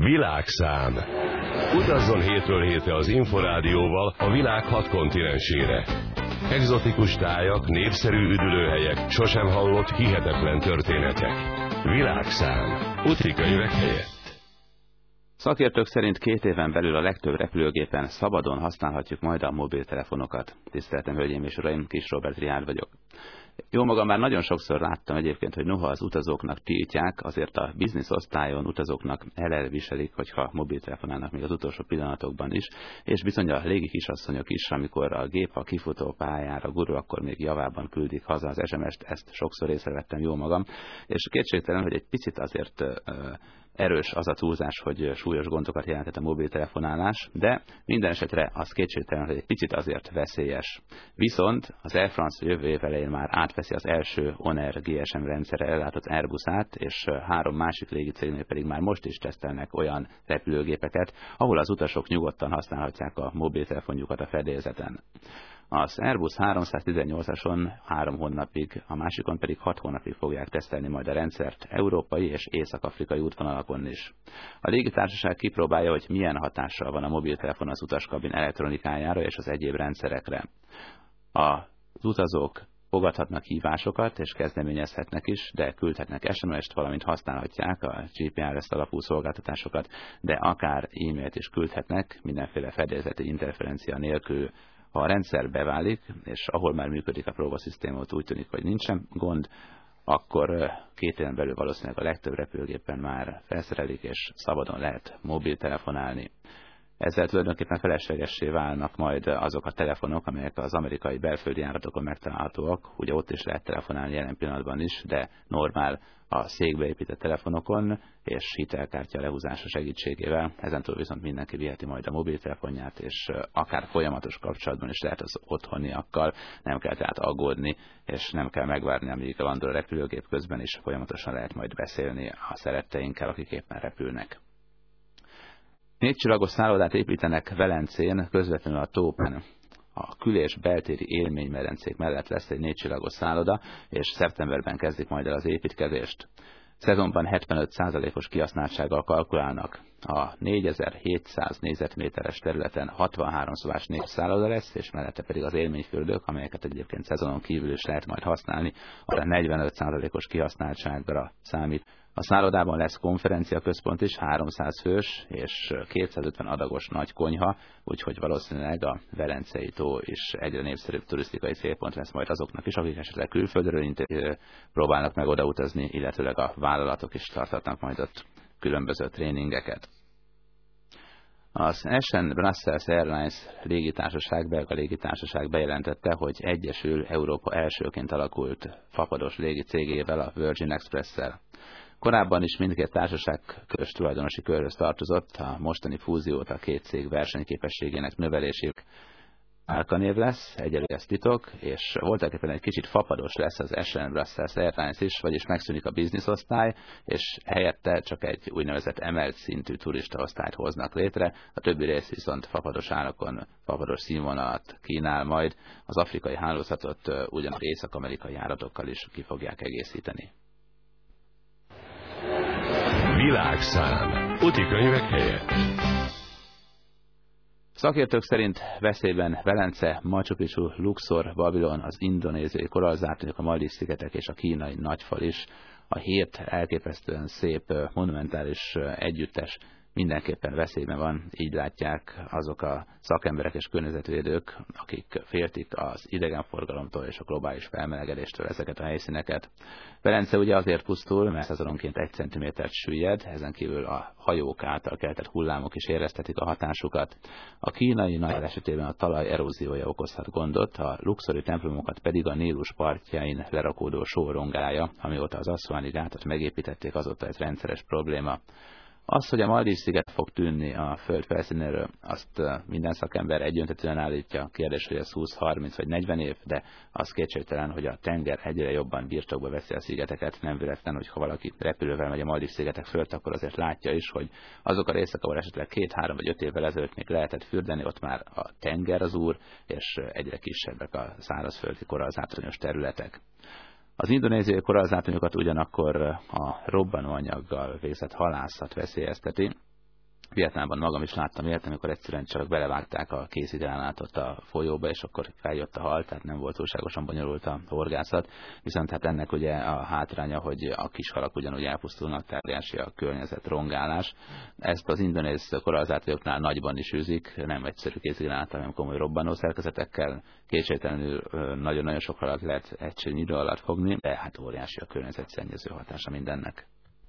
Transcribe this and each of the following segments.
Világszám. Utazzon hétről hétre az Inforádióval a világ 6 kontinensére. Egzotikus tájak, népszerű üdülőhelyek, sosem hallott hihetetlen történetek. Világszám. Útikönyvek helyett. Szakértők szerint 2 éven belül a legtöbb repülőgépen szabadon használhatjuk majd a mobiltelefonokat. Tiszteltem, hölgyeim és uraim, Kis Robert Riárd vagyok. Jó magam már nagyon sokszor láttam egyébként, hogy noha az utazóknak tiltják, azért a bizniszosztályon utazóknak elviselik, hogyha mobiltelefonálnak még az utolsó pillanatokban is, és bizony a légi kisasszonyok is, amikor a gép a kifutó pályára gurul, akkor még javában küldik haza az SMS-t, ezt sokszor észrevettem jó magam, és kétségtelen, hogy egy picit azért erős az a túlzás, hogy súlyos gondokat jelentett a mobiltelefonálás, de minden esetre az kétségtelen, hogy egy picit azért veszélyes. Viszont az Air France jövő év elején már átveszi az első On-Air GSM rendszerre ellátott Airbusát, és 3 másik légicégnél pedig már most is tesztelnek olyan repülőgépeket, ahol az utasok nyugodtan használhatják a mobiltelefonjukat a fedélzeten. Az Airbus 318-ason 3 hónapig, a másikon pedig 6 hónapig fogják tesztelni majd a rendszert európai és észak-afrikai útvonalakon is. A légitársaság kipróbálja, hogy milyen hatással van a mobiltelefon az utaskabin elektronikájára és az egyéb rendszerekre. Az utazók fogadhatnak hívásokat és kezdeményezhetnek is, de küldhetnek SMS-t, valamint használhatják a GPRS alapú szolgáltatásokat, de akár e-mailt is küldhetnek mindenféle fedélzeti interferencia nélkül. Ha a rendszer beválik, és ahol már működik a próbaszisztémot, úgy tűnik, hogy nincsen gond, akkor 2 éven belül valószínűleg a legtöbb repülőgépen már felszerelik, és szabadon lehet mobiltelefonálni. Ezzel tulajdonképpen feleslegessé válnak majd azok a telefonok, amelyek az amerikai belföldi járatokon megtalálhatóak. Ugye ott is lehet telefonálni jelen pillanatban is, de normál a székbe épített telefonokon és hitelkártya lehúzása segítségével. Ezentúl viszont mindenki viheti majd a mobiltelefonját, és akár folyamatos kapcsolatban is lehet az otthoniakkal, nem kell tehát aggódni, és nem kell megvárni, amíg landol a repülőgép, közben is folyamatosan lehet majd beszélni a szeretteinkkel, akik éppen repülnek. 4 csillagos szállodát építenek Velencén, közvetlenül a tópen. A kül- és beltéri élménymedencék mellett lesz egy 4 csillagos szálloda, és szeptemberben kezdik majd el az építkezést. Szezonban 75%-os kihasználtsággal kalkulálnak. A 4700 négyzetméteres területen 63 szobás népszálloda lesz, és mellette pedig az élményfürdők, amelyeket egyébként szezonon kívül is lehet majd használni, arra 45%-os kihasználtságra számít. A szállodában lesz konferenciaközpont is, 300 fős és 250 adagos nagy konyha, úgyhogy valószínűleg a Velencei tó is egyre népszerűbb turisztikai célpont lesz majd azoknak is, akik esetleg külföldről próbálnak meg odautazni, illetőleg a vállalatok is tartatnak majd ott különböző tréningeket. Az Essen Brussels Airlines légitársaság, belga légitársaság bejelentette, hogy egyesül Európa elsőként alakult fapados légicégével, a Virgin Express-szel. Korábban is mindkét társaság közös tulajdonosi körhöz tartozott, a mostani fúziót a 2 cég versenyképességének növelését márkanév lesz, egyelőre ez titok, és voltaképpen egy kicsit fapados lesz az Essen Brussels Airlines is, vagyis megszűnik a bizniszosztály, és helyette csak egy úgynevezett emelt szintű turistaosztályt hoznak létre, a többi rész viszont fapados árakon, fapados színvonalat kínál majd, az afrikai hálózatot ugyanak észak-amerikai járatokkal is ki fogják egészíteni. Világszám. Útikönyvek helyett. Szakértők szerint veszélyben Velence, Machu Picchu, Luxor, Babilon, az indonéziai korallzátonyok, a Maldív-szigetek és a kínai nagyfal is. A 7 elképesztően szép, monumentális együttes mindenképpen veszélyben van, így látják azok a szakemberek és környezetvédők, akik féltik az idegenforgalomtól és a globális felmelegedéstől ezeket a helyszíneket. Velence ugye azért pusztul, mert szezononként 1 cm-t süllyed, ezen kívül a hajók által keltett hullámok is éreztetik a hatásukat. A kínai nagy esetében a talaj eróziója okozhat gondot, a luxori templomokat pedig a Nílus partjain lerakódó só rongálja, amióta az Aszsuáni gátat megépítették, azóta ez rendszeres probléma. Az, hogy a Maldív-sziget fog tűnni a föld felszínéről, azt minden szakember egyöntetően állítja. Kérdés, hogy ez 20, 30 vagy 40 év, de az kétségtelen, hogy a tenger egyre jobban birtokba veszi a szigeteket. Nem véletlen, hogy ha valaki repülővel megy a Maldív-szigetek fölött, akkor azért látja is, hogy azok a részek, ahol esetleg 2, 3 vagy 5 évvel ezelőtt még lehetett fürdeni, ott már a tenger az úr, és egyre kisebbek a szárazföldi korallzátonyos területek. Az indonéziai korallzátonyokat ugyanakkor a robbanóanyaggal végzett halászat veszélyezteti. Vietnámban magam is láttam ilyet, amikor egyszerűen csak belevágták a kézigránátot a folyóba, és akkor feljött a hal, tehát nem volt túlságosan bonyolult a horgászat. Viszont hát ennek ugye a hátránya, hogy a kis halak ugyanúgy elpusztulnak, tehát óriási a környezet rongálás. Ezt az indonéz korallzátóknál nagyban is űzik, nem egyszerű kézigránáttal, hanem komoly robbanó szerkezetekkel. Kétségtelenül nagyon-nagyon sok halat lehet egységnyi idő alatt fogni, de hát óriási a környezetszennyező hatása mindennek.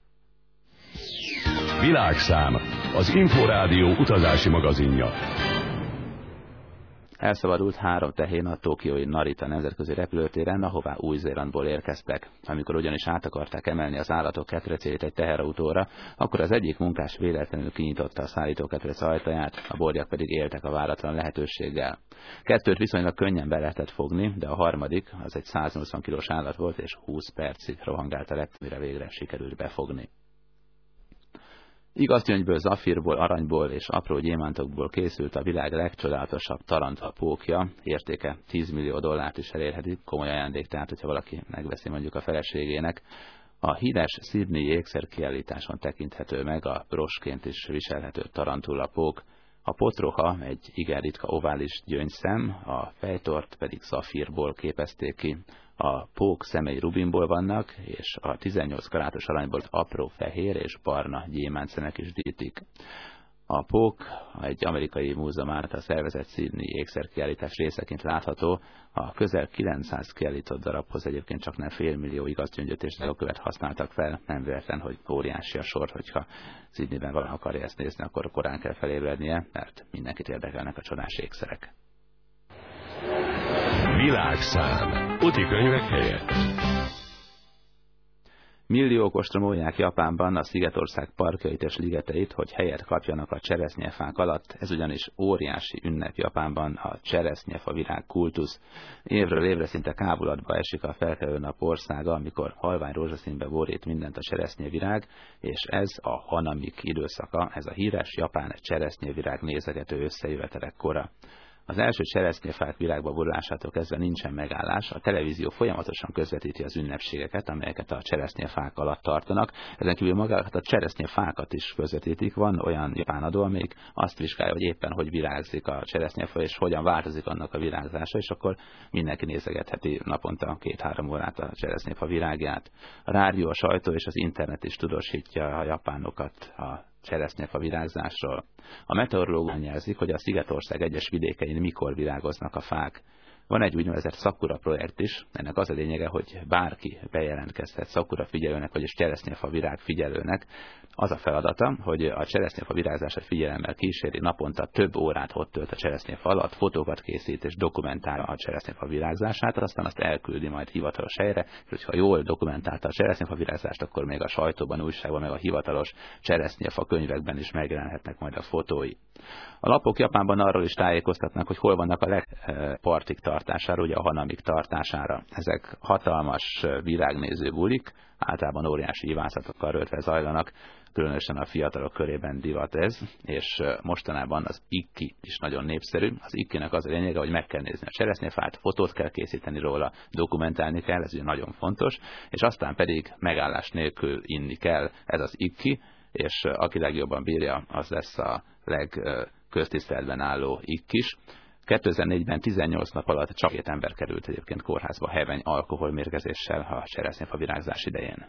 Világszám, az Inforádió utazási magazinja. Elszabadult 3 tehén a tokiói Narita nemzetközi repülőtéren, ahová Új-Zélandból érkeztek. Amikor ugyanis át akarták emelni az állatok ketrecét egy teherautóra, akkor az egyik munkás véletlenül kinyitotta a szállítóketrec ajtaját, a borjak pedig éltek a váratlan lehetőséggel. 2 viszonylag könnyen be lehetett fogni, de a harmadik, az egy 180 kilós állat volt, és 20 percig rohangált a repülőre, végre sikerült befogni. Igazgyöngyből, zafírból, aranyból és apró gyémántokból készült a világ legcsodálatosabb tarantula pókja, értéke $10 millió is elérheti, komoly ajándék, tehát hogyha valaki megveszi mondjuk a feleségének. A híres Sydney ékszerkiállításon tekinthető meg a brosként is viselhető tarantula pók. A potroha egy igen ritka ovális gyöngyszem, a fejtort pedig szafírból képezték ki. A pók szemei rubinból vannak, és a 18 karátos aranyból apró fehér és barna gyémántszemek is dítik. A pók egy amerikai múzeum által szervezett Sydney ékszerkiállítás részeként látható, a közel 900 kiállított darabhoz egyébként csak nem $500 000 igazgyöngyöt és dagkövet használtak fel, nem véletlen, hogy óriási a sor, hogyha Sydneyben valaha akarja ezt nézni, akkor korán kell felébrednie, mert mindenkit érdekelnek a csodás ékszerek. Világszám, útikönyvek helyett. Milliók ostromolják Japánban a Szigetország parkjait és ligeteit, hogy helyet kapjanak a cseresznyefák alatt, ez ugyanis óriási ünnep Japánban a cseresznyefa virág kultusz. Évről évre szinte kábulatba esik a felkelő nap országa, amikor halvány rózsaszínbe borít mindent a cseresznyevirág, és ez a hanamik időszaka, ez a híres japán cseresznyevirág nézegető összejövetelek kora. Az első cseresznyefák virágba borulásától kezdve nincsen megállás, a televízió folyamatosan közvetíti az ünnepségeket, amelyeket a cseresznyefák alatt tartanak. Ezen kívül magákat a cseresznyefákat is közvetítik, van olyan japán adó, amelyik azt vizsgálja, hogy éppen hogy virágzik a cseresznyefa, és hogyan változik annak a virágzása, és akkor mindenki nézegetheti naponta 2-3 órát a cseresznyefá virágját. A rádió, a sajtó és az internet is tudósítja a japánokat a cseresznyefa virágzásról. A meteorológusok jelzik, hogy a Szigetország egyes vidékein mikor virágoznak a fák. Van egy úgynevezett Sakura projekt is, ennek az a lényege, hogy bárki bejelentkezhet Sakura figyelőnek, vagyis cseresznyefa virág figyelőnek. Az a feladata, hogy a cseresznyefa virágzását figyelemmel kíséri, naponta több órát ott tölt a cseresznyefa alatt, fotókat készít és dokumentálja a cseresznyefa virágzását, aztán azt elküldi majd hivatalos helyre, és hogyha jól dokumentálta a cseresznyefa virágzást, akkor még a sajtóban, újságban, meg a hivatalos cseresznyefa könyvekben is megjelenhetnek majd a fotói. A lapok Japánban arról is tájékoztatnak, hogy hol vannak a legpartik tartására, ugye a hanamik tartására. Ezek hatalmas virágnéző bulik, általában óriási ivászatokkal röltve zajlanak, különösen a fiatalok körében divat ez, és mostanában az ikki is nagyon népszerű. Az ikkinek az a lényege, hogy meg kell nézni a cseresznyefát, fotót kell készíteni róla, dokumentálni kell, ez ugye nagyon fontos, és aztán pedig megállás nélkül inni kell, ez az ikki, és aki legjobban bírja, az lesz a legköztiszteletben álló ikkis. 2004-ben 18 nap alatt csak 2 ember került egyébként kórházba heveny alkoholmérgezéssel a cseresznyefa virágzás idején.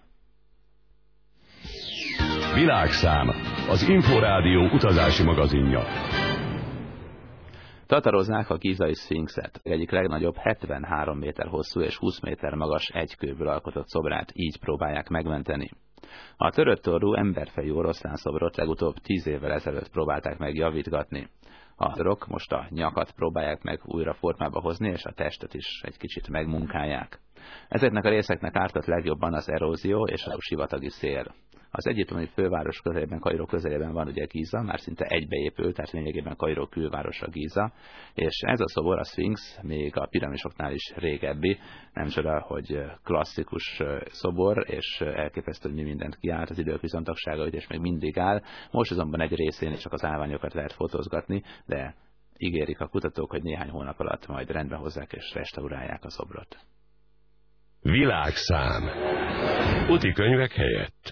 Világszám, az Inforádió utazási magazinja. Tatarozzák a gízai szfinxet, egyik legnagyobb 73 méter hosszú és 20 méter magas egykőből alkotott szobrát így próbálják megmenteni. A törött orrú emberfejű oroszlán szobrot legutóbb 10 évvel ezelőtt próbálták meg javítgatni. A török most a nyakat próbálják meg újra formába hozni, és a testet is egy kicsit megmunkálják. Ezeknek a részeknek ártott legjobban az erózió és a sivatagi szél. Az egyiptomi főváros közelében, Kairó közelében van ugye Gíza, már szinte egybeépült, tehát lényegében Kairó külvárosa Gíza, és ez a szobor, a szfinx, még a piramisoknál is régebbi, nem csoda, hogy klasszikus szobor, és elképesztő, hogy mi mindent kiállt az idők viszontagsága, és még mindig áll. Most azonban egy részén csak az állványokat lehet fotózgatni, de ígérik a kutatók, hogy néhány hónap alatt majd rendbe hozzák és restaurálják a szobrot. Világszám. Útikönyvek helyett.